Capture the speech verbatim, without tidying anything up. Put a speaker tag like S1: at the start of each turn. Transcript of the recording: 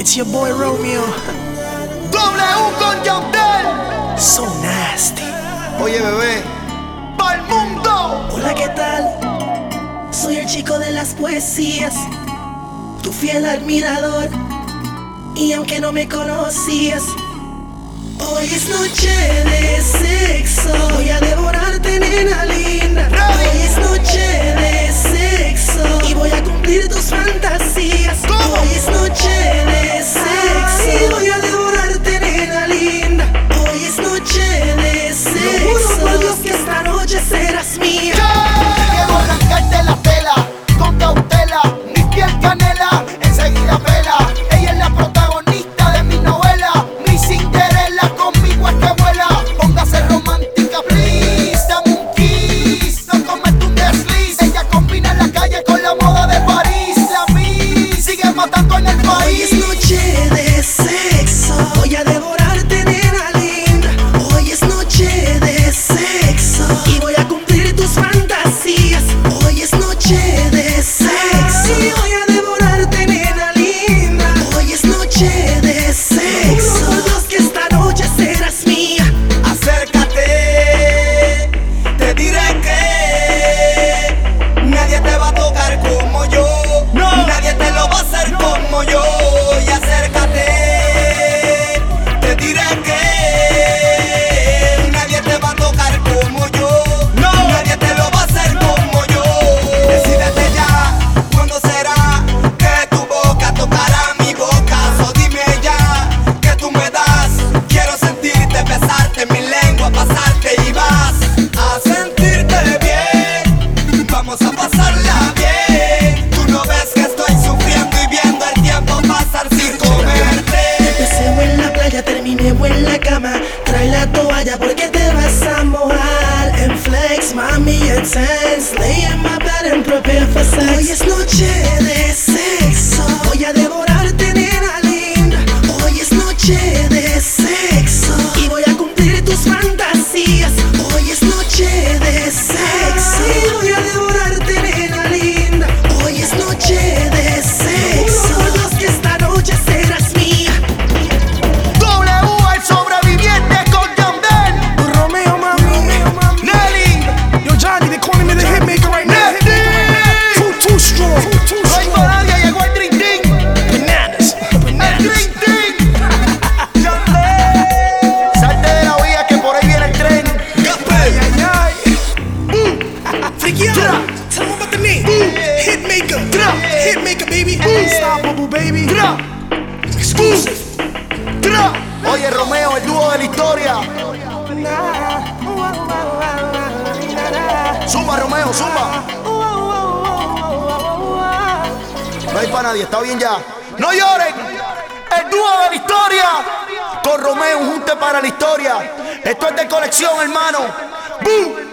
S1: It's your boy Romeo.
S2: W con Yandel.
S1: So nasty.
S2: Oye, bebé, pa'l mundo.
S1: Hola, ¿qué tal? Soy el chico de las poesías, tu fiel admirador. Y aunque no me conocías, hoy es noche de sexo. Voy a devorarte, nena linda. Hoy es noche de sexo y voy a cumplir tus fantasías. Hoy es noche de sexo y voy a devorarte, nena linda. Hoy es noche de sexo. Por Dios que esta noche serás mía.
S2: Quiero arrancarte la tela con cautela, mi piel canela, enseguida pela. Ella es la protagonista de mi novela, mi Cinderella, conmigo es que vuela. Póngase romántica, please, dame un kiss, no comete un desliz. Ella combina en la calle con la moda de París. La Miss sigue matando en el país.
S1: Hoy es noche de sexo, voy a devorarte, nena linda. Hoy es noche de sexo y voy a cumplir tus fantasías. Hoy es noche de sexo y voy a devorarte, nena linda. Hoy es noche de sexo. Por Dios que esta noche serás mía.
S2: Acércate, te diré que nadie te va a tocar como yo, no. Nadie te lo va a hacer como yo. Y acércate, te diré que nadie te va a tocar como yo, no. Nadie te lo va a hacer como yo. Decídete ya, ¿cuándo será que tu boca tocará mi boca? So dime ya, que tú me das. Quiero sentirte, besarte, mi lengua pasarte y vas a sentirte bien. Vamos a pasarla bien. Tú no ves que estoy sufriendo y viendo el tiempo pasar sin comerte.
S1: Empecé en la playa, terminé en la cama. Trae la toalla porque te vas a mojar. En flex, mami, intense. Lay in my bed and prepare for sex. Hoy es noche de sexo. Voy a devorarte, nena linda. Hoy es noche de sexo y voy a cumplir tus fantasías. Hoy es noche de sexo y voy a devorarte, nena linda. Hoy es noche de sexo. Por Dios que esta noche serás mía.
S2: W, el sobreviviente con Yandel.
S1: Tu Romeo, mami.
S2: Nelly,
S1: Yo, Johnny, they calling me the hitmaker right now.
S2: Nelly.
S1: Too, too strong. Too
S2: No hay
S1: strong.
S2: para nadie, llegó el Dream Team.
S1: Bananas.
S2: El
S1: Bananas.
S2: Dream Team. Yandel. Salte de la vía que por ahí viene el tren.
S1: Ay, ay, ay. Freaky out. Tell them about the name. Hitmaker. Hitmaker, baby. Unstoppable, baby.
S2: Tra,
S1: Exclusive.
S2: tra. Oye, Romeo, el dúo de la historia. Zumba, Romeo, zumba. No hay para nadie, está bien ya. No lloren. El dúo de la historia. Con Romeo, un junte para la historia. Esto es de colección, hermano. ¡Bum!